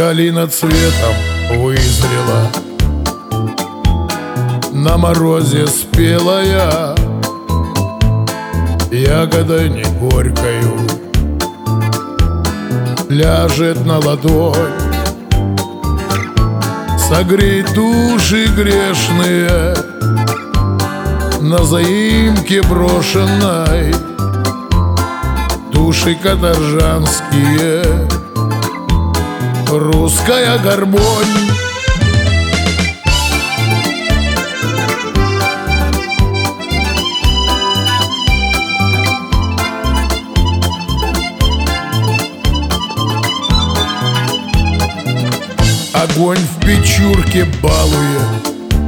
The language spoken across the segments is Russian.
Калина цветом вызрела, на морозе спелая, ягодой не горькою ляжет на ладонь, согреть души грешные на заимке брошенной. Души каторжанские, русская гармонь. Огонь в печурке балует,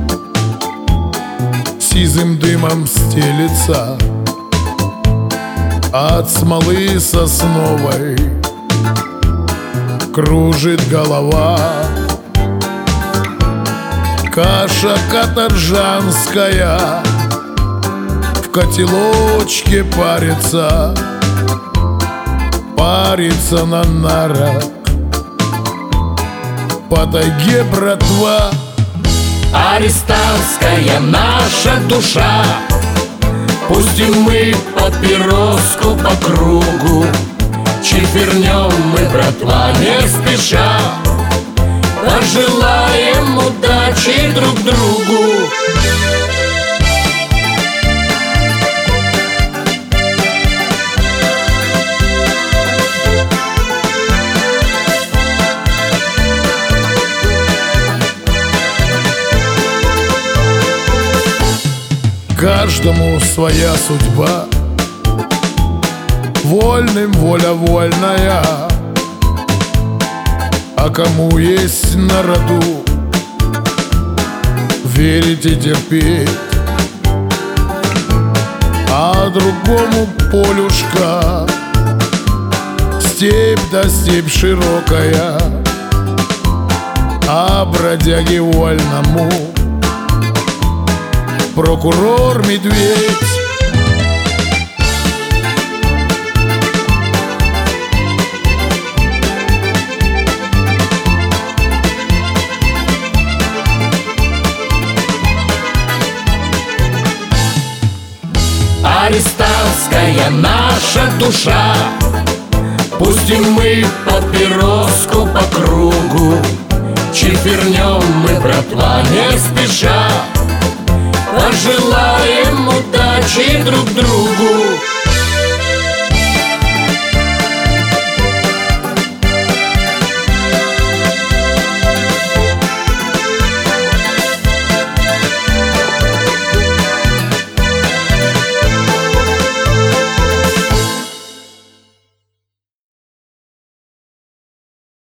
сизым дымом стелется, от смолы сосновой кружит голова. Каша каторжанская в котелочке парится, парится на нарах по тайге братва. Арестантская наша душа, пустим мы папироску по кругу, чифернем мы, братва, не спеша, пожелаем удачи друг другу. Каждому своя судьба, вольным воля вольная, а кому есть на роду верить и терпеть, а другому полюшка степь да степь широкая, а бродяге вольному прокурор медведь. Арестантская наша душа, пустим мы папироску по кругу, чифернем мы, братва, не спеша, пожелаем удачи друг другу.